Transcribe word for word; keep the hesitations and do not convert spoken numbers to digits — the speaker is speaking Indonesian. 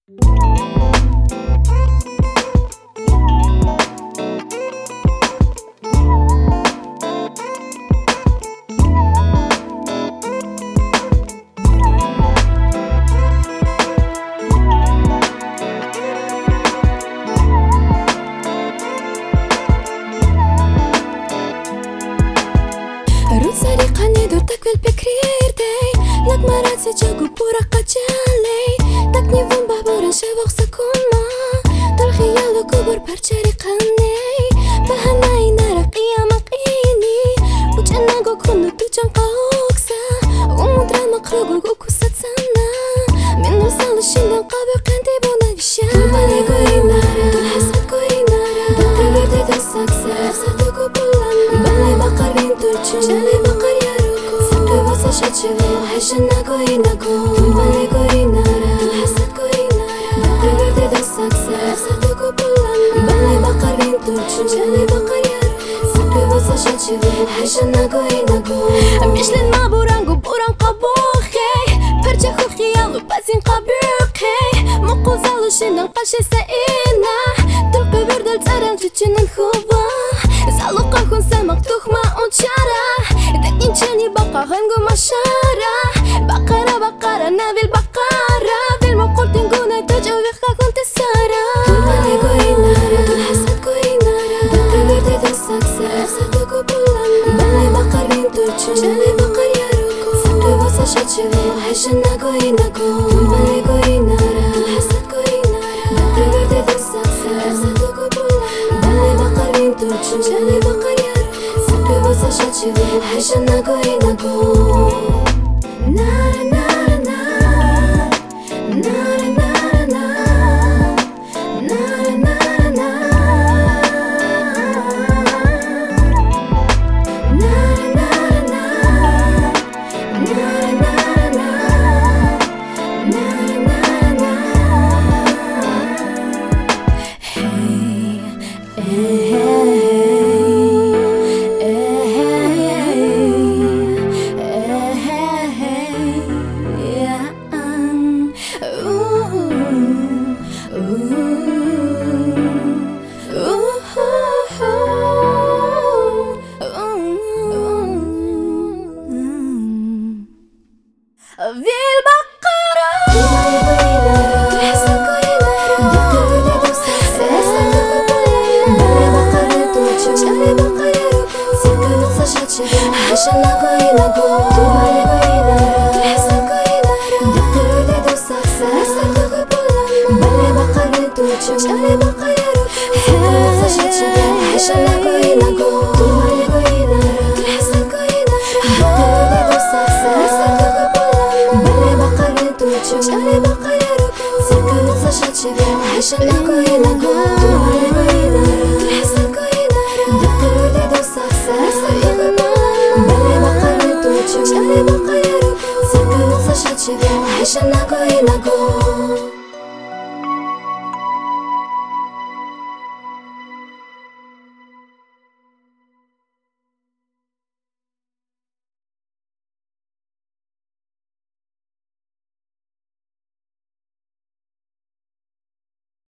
Rutsariqani durtak vel pikrirdey Lak maratsi jagu pura qajaley Tak nivun bahburan shavaq sakunma Dal khiyalu kubur parchariqaney Bahanai nara qiyama qini Uchanago kundu tuchan qawqsa Umudran maqrugu ukusatsana Min nursalu shindan qabu qanti bunagisha Dubale goinara, dul hasad goinara Dubale da saksa, sadu kubulana Balay baqar bin turchun, jale baqar yaruku Saktu basa shachivu, haishana goinago Dubale goinara, dul hasad goinara Dubale da saksa, sadu kubulana Balay baqar bin turchun, jale baqar yaruku Saktu basa shachivu, haishana goinago Mishlin ma burangu buran qabuqi Parcha khu khiyalu bazin qabuqi Muquzalu shindan qashi saina Dul qibir dal tsaran chichinan khuba Zaluqan kun samaq tuhma unchara Dakin chani baqa ghangu mashara Baqara baqara nabil baqara Bil muqul tinguna tajawiqa kun tisara Dubale goinara, dul hasad goinara Dul qibir da saksa, sadu kubulana Balay baqar bin turchun, jale baqar yaruku Saktu basa shachivu, haishana goinago Dubale goinara, dul hasad goinara Dul qibir da saksa, sadu kubulana Balay baqar bin turchun, jale baqar yaruku Saktu basa shachivu, haishana goinago Nara nara nara Nara nara nara Nara nara nara Nara nara nara Nara nara nara Nara nara nara Hey, hey, hey, hey, yeah, um, ooh, ooh, Vil baqara Dubale goinara, dul hasad goinara Dul qibir da saksa, sadu kubulana Balay baqar bin turchun, jale baqar yaruku Saktu basa shachivu, haishana goinago Dubale goinara, dul hasad goinara Dul qibir da saksa, sadu kubulana Balay baqar bin turchun, jale baqar yaruku Saktu basa shachivu, haishana goinago Dubale goinara, dul hasad goinara Dul qibir da saksa, sadu kubulana Balay baqar bin turchun, jale baqar yaruku Saktu basa shachivu, haishana goinago Dubale goinara, dul hasad goinara Dul qibir da saksa, sadu kubulana Balay baqar bin turchun, jale baqar yaruku Saktu basa shachivu, haishana goinago